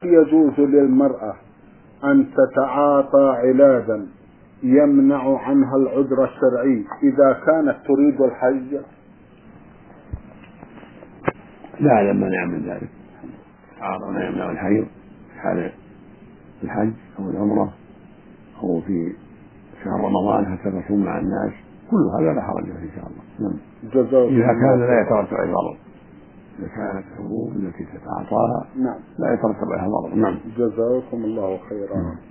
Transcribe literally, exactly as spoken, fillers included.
يجوز للمرأة أن تتعاطى علاجا يمنع عنها العذر الشرعي إذا كانت تريد الحج؟ لا لا مانع من ذلك. تعاطى ما يمنع الحيض في حال الحج أو العمرة أو في شهر رمضان حتى تصوم مع الناس، كل هذا لا حرج فيه إن شاء الله. نعم. إذا كان لا يترتب عليه ضرر، إذا كانت الحبوب التي تتعاطاها نعم لا يترتب عليها ضرر. نعم. جزاكم الله خيرا.